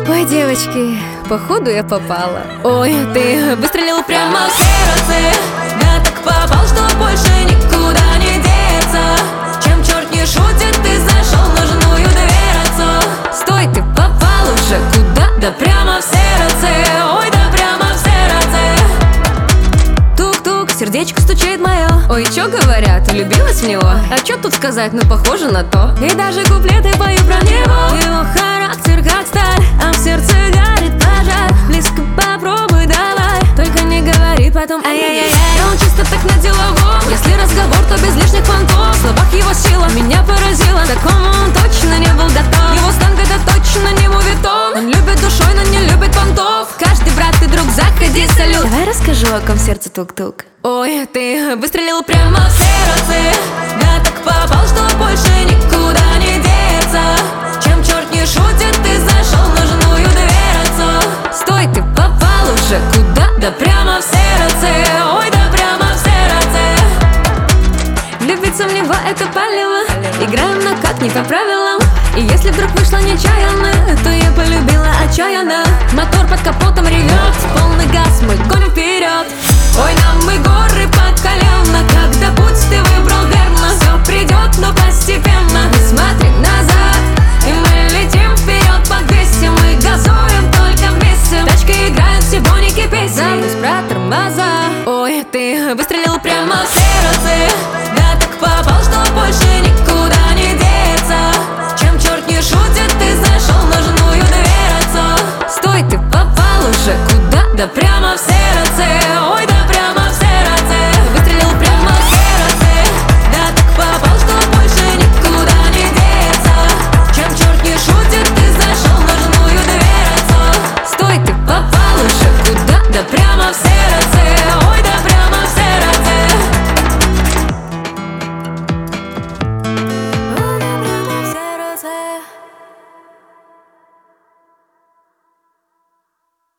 Ой, девочки, походу я попала. Ой, ты выстрелил прямо в сердце. Да так попал, что больше никуда не деться. Чем черт не шутит, ты зашел в нужную дверцу. Стой, ты попал уже куда? Да прямо в сердце. Ой, да прямо в сердце. Тук-тук, сердечко стучит мое. Ой, чё говорят, влюбилась в него? А чё тут сказать, ну похоже на то. И даже куплеты пою про него. Его характер как сталь, а в сердце горит пожар. Близко попробуй, давай, только не говори потом ай-яй-яй. И он чисто так на деловом. Если разговор, то без лишних понтов. В словах его сила меня поразила. Такому он точно не был готов. Его станг это точно не мувитон. Он любит душой, но не любит понтов. Каждый брат и друг, заходи, салют. Давай расскажу, о ком сердце тук-тук. Ой, ты выстрелил прямо в сердце. Да так попал, что больше никуда не деться. Чем черт не шутит, ты зашел в нужную дверцу. Стой, ты попал уже куда? Да прямо в сердце. Ой, да прямо в сердце. Влюбиться в него это палево. Играем, но как не по правилам. И если вдруг вышло нечаянно, то я полюбила отчаянно. Мотор под капотом ревет. Полный газ, мы гоним вперед. Ой, нам и горы по колено. Когда путь ты выбрал верно. Все придет, но постепенно. Смотри на